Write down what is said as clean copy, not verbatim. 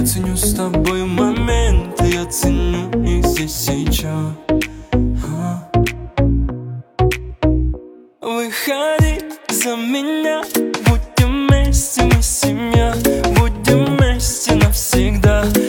Ценю с тобой моменты, я ценю их здесь сейчас. Выходи за меня, будем вместе, мы семья, будем вместе навсегда.